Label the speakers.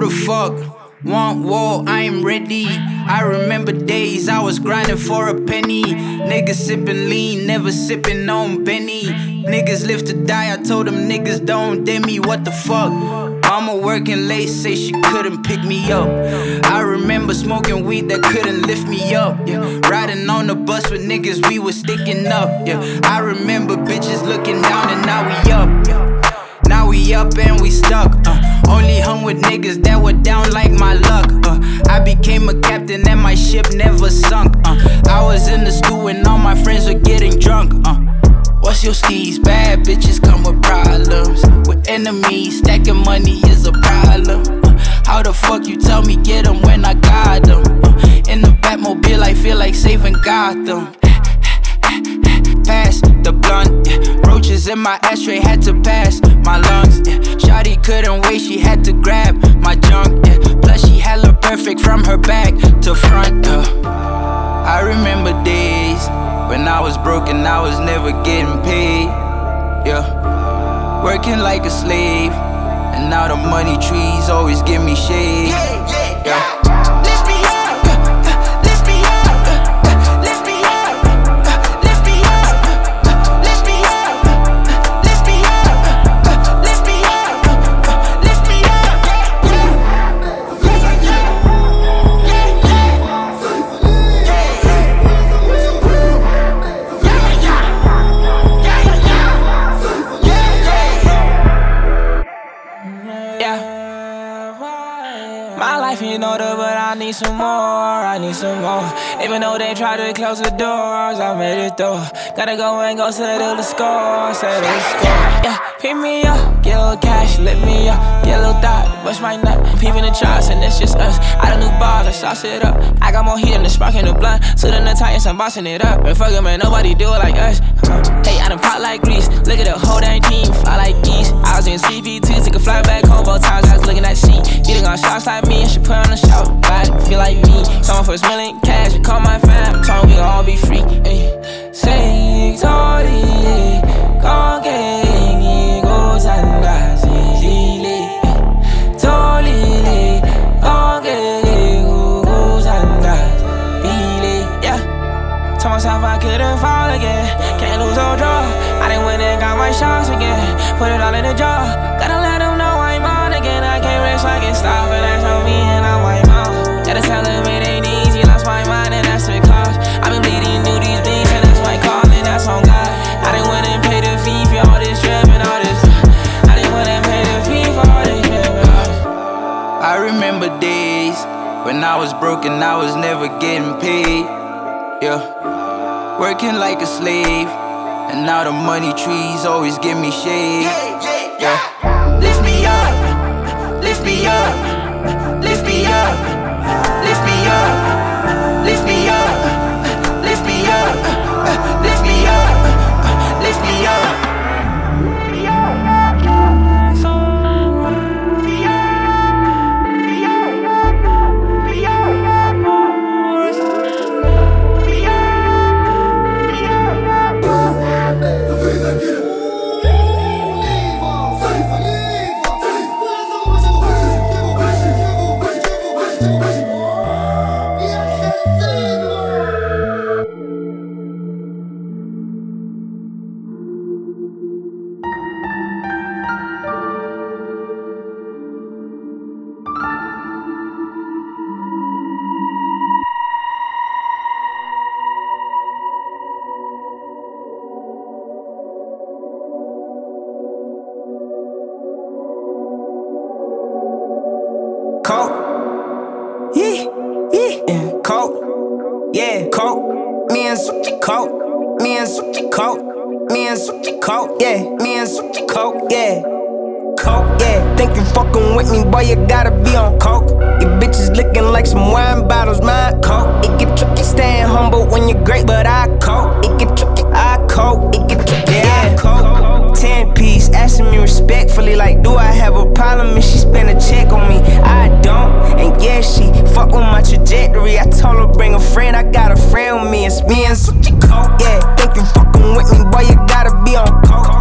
Speaker 1: the fuck want war? I am ready. I remember days I was grinding for a penny. Niggas sipping lean, never sipping on Benny. Niggas live to die, I told them niggas don't dare me. What the fuck? Mama working late, say she couldn't pick me up. I remember smoking weed that couldn't lift me up, yeah. Riding on the bus with niggas, we was sticking up, yeah. I remember bitches looking down and now we up, yeah. Now we up and we stuck, only hung with niggas that were down like my luck, I became a captain and my ship never sunk, I was in the stew and all my friends were getting drunk, What's your steez? Bad bitches come with problems. With enemies, stacking money is a problem. How the fuck you tell me get them when I got them? In the Batmobile, I feel like saving Gotham. Pass the blunt, yeah. Roaches in my ashtray, had to pass my lungs, yeah. Shawty couldn't wait, she had to grab my junk, yeah. Plus she hella perfect from her back to front, I remember days when I was broke and I was never getting paid, yeah. Working like a slave, and now the money trees always give me shade, yeah.
Speaker 2: My life ain't order, but I need some more, I need some more. Even though they try to close the doors, I made it through. Gotta go and go settle the score, settle the score. Yeah, pick me up, get a little cash, lift me up, get a little thought, bust my nut. Peeping the charts and it's just us. I done new bars, I sauce it up. I got more heat than the spark in the blunt. Suit in the Titans, I'm bossing it up. And fuck it, man, nobody do it like us. Hey, I done pop like grease. Look at the whole dang team, fly like geese. I was in CP2, took a flight back home both times. I was looking at sheet. Getting on shots like me, and she put on the shout. Body feel like me. Someone for $1 million cash, call my fam. Told me we gon' all be free. Say, Tori, gon' get me, goes and that's easily. Tori, gon' get me, goes and that's easily. Yeah. Told myself I couldn't fall again. Can't lose no draw. I done went and got my shots again. Put it all in the jar. Gotta let them know I'm on again. I can't rest, I can't stop, and that's on me and I'm white mom. Gotta tell them it ain't easy. Lost my mind and that's the cost. I've been bleeding through these beats and that's my calling, that's on God. I done went and paid the fee for all this drip and all this. I done went and paid the fee for all this drip and all this.
Speaker 1: I remember days when I was broke and I was never getting paid, yeah. Working like a slave, and now the money trees always give me shade, yeah. Lift me up, lift me up, lift me up, lift me up, lift me up, lift me up, lift me up, lift me up.
Speaker 2: Coke, yeah, coke, yeah, coke. Me and Suki coke, me and Suki coke, me and Suki coke, yeah, me and Suki coke, yeah, coke, yeah. Think you fucking with me, boy? You gotta be on coke. Your bitches looking like some wine bottles, my coke. It get tricky, staying humble when you're great, but I coke. It get tricky, I coke. It get tricky, yeah, I coke. 10-piece, asking me respectfully, like, do I have a problem if she spend a check on me? I don't, and yeah, she fuck with my trajectory. I told her bring a friend, I got a friend with me. It's me and Suki coke, yeah. Think you fucking with me, boy? You gotta be on coke.